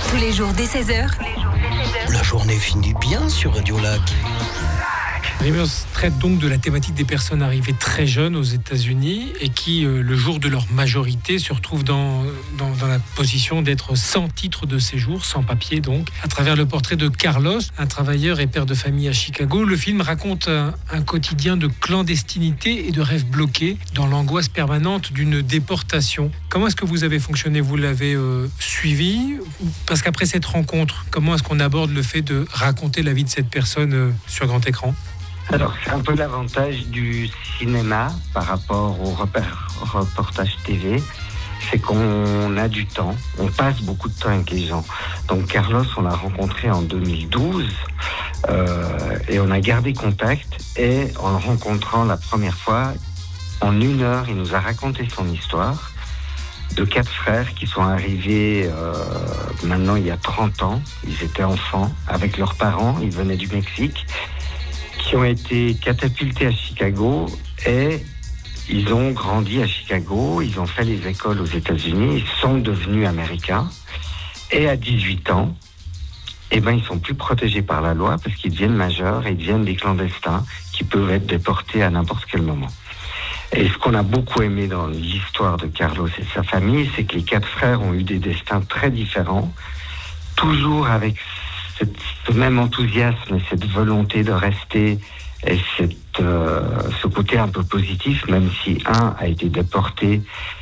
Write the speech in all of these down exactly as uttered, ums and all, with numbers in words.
Tous les jours dès seize heures. La journée finit bien sur Radio Lac. Dreamers traite donc de la thématique des personnes arrivées très jeunes aux États-Unis et qui, euh, le jour de leur majorité, se retrouvent dans, dans, dans la position d'être sans titre de séjour, sans papier donc. À travers le portrait de Carlos, un travailleur et père de famille à Chicago, le film raconte un, un quotidien de clandestinité et de rêves bloqués dans l'angoisse permanente d'une déportation. Comment est-ce que vous avez fonctionné ? Vous l'avez euh, suivi ? Parce qu'après cette rencontre, comment est-ce qu'on aborde le fait de raconter la vie de cette personne euh, sur grand écran ? Alors, c'est un peu l'avantage du cinéma par rapport au reportage T V, c'est qu'on a du temps, on passe beaucoup de temps avec les gens. Donc Carlos, on l'a rencontré en deux mille douze euh, et on a gardé contact, et en le rencontrant la première fois, en une heure, il nous a raconté son histoire de quatre frères qui sont arrivés euh, maintenant il y a trente ans. Ils étaient enfants avec leurs parents, ils venaient du Mexique, qui ont été catapultés à Chicago, et ils ont grandi à Chicago, ils ont fait les écoles aux États-Unis, ils sont devenus américains, et à dix-huit ans, eh ben, ils sont plus protégés par la loi parce qu'ils deviennent majeurs et ils deviennent des clandestins qui peuvent être déportés à n'importe quel moment. Et ce qu'on a beaucoup aimé dans l'histoire de Carlos et de sa famille, c'est que les quatre frères ont eu des destins très différents, toujours avec Cette, ce même enthousiasme et cette volonté de rester, et cette, euh, ce côté un peu positif, même si un a été déporté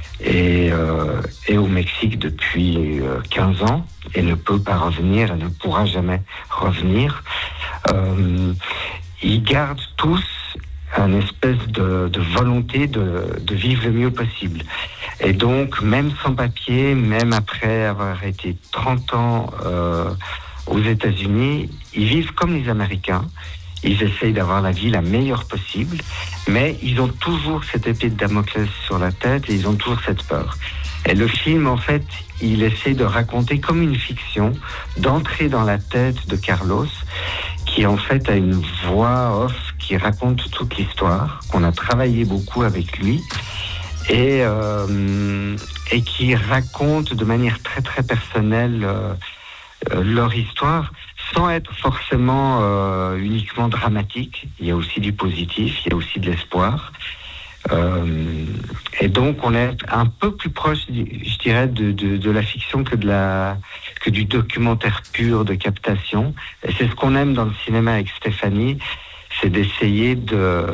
et euh, est au Mexique depuis euh, quinze ans et ne peut pas revenir et ne pourra jamais revenir. Euh, ils gardent tous une espèce de, de volonté de, de vivre le mieux possible. Et donc, même sans papier, même après avoir été trente ans euh, aux États-Unis, ils vivent comme les Américains. Ils essayent d'avoir la vie la meilleure possible, mais ils ont toujours cette épée de Damoclès sur la tête et ils ont toujours cette peur. Et le film, en fait, il essaie de raconter comme une fiction, d'entrer dans la tête de Carlos, qui en fait a une voix off qui raconte toute l'histoire, qu'on a travaillé beaucoup avec lui, et, euh, et qui raconte de manière très très personnelle euh, leur histoire, sans être forcément euh, uniquement dramatique. Il y a aussi du positif, il y a aussi de l'espoir. Euh, et donc on est un peu plus proche, je dirais, de, de, de la fiction que, de la, que du documentaire pur de captation. Et c'est ce qu'on aime dans le cinéma avec Stéphanie, c'est d'essayer de,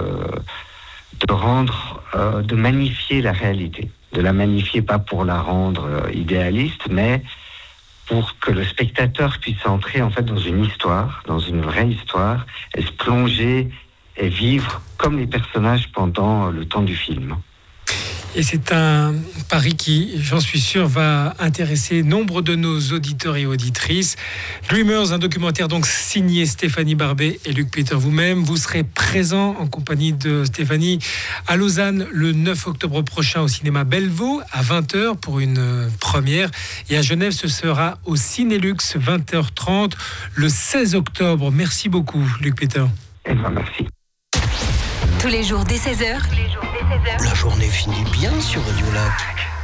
de rendre, euh, de magnifier la réalité. De la magnifier, pas pour la rendre euh, idéaliste, mais pour que le spectateur puisse entrer en fait dans une histoire, dans une vraie histoire, et se plonger et vivre comme les personnages pendant le temps du film. Et c'est un pari qui, j'en suis sûr, va intéresser nombre de nos auditeurs et auditrices. Dreamers, un documentaire donc signé Stéphanie Barbet et Luc Peter vous-même. Vous serez présent en compagnie de Stéphanie à Lausanne le neuf octobre prochain au cinéma Bellevaux à vingt heures pour une première. Et à Genève, ce sera au Cinélux vingt heures trente le seize octobre. Merci beaucoup, Luc Peter. Eh bien, merci. Tous les jours dès seize heures. La journée finit bien sur Radio Lac.